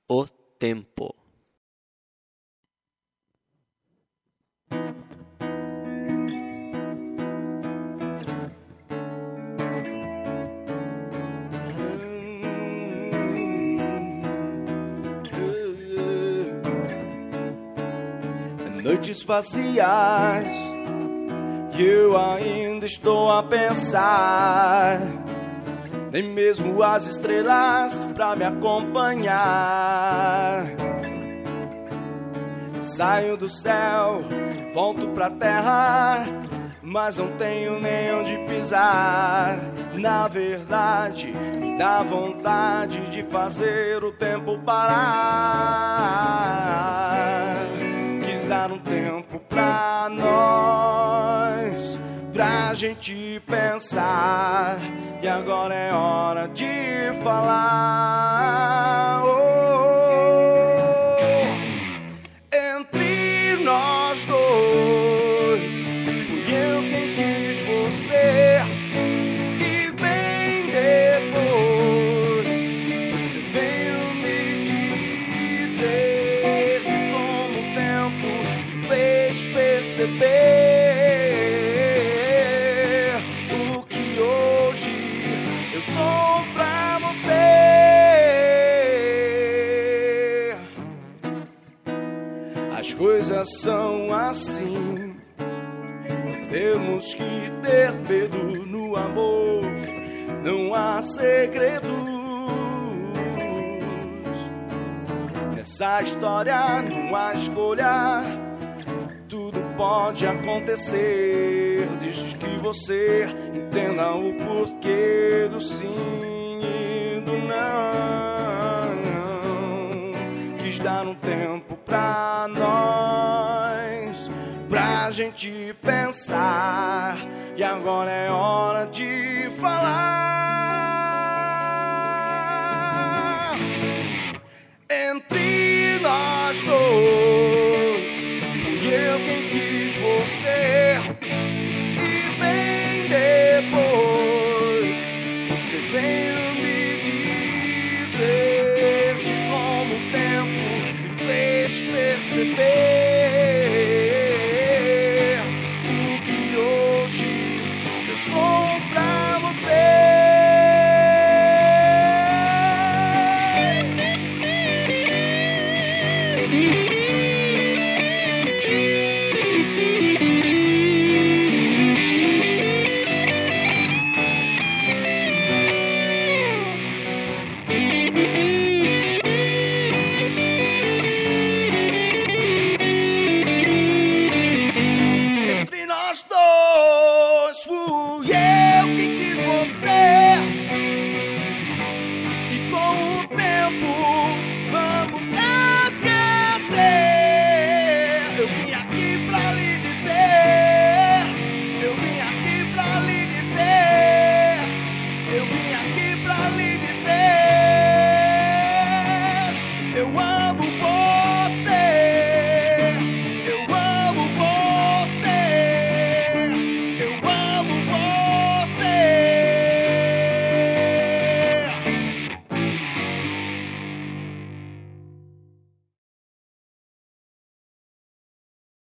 O tempo. Noites vazias, e eu ainda estou a pensar. Nem mesmo as estrelas pra me acompanhar. Saio do céu, volto pra terra, mas não tenho nem onde pisar. Na verdade, me dá vontade de fazer o tempo parar. Quis dar um tempo pra nós, pra gente pensar. E agora é hora de falar. Entre nós dois, fui eu quem quis você. E bem depois, você veio me dizer de como o tempo me fez perceber eu sou pra você. As coisas são assim. Temos que ter medo no amor. Não há segredos. Nessa história não há escolha. Tudo pode acontecer, desde que você entenda o porquê do sim e do não. Quis dar um tempo pra nós, pra gente pensar. E agora é hora de falar. Entre nós dois, fui eu quem quis você. E bem depois, você veio me dizer de como o tempo me fez perceber o que hoje eu sou pra você.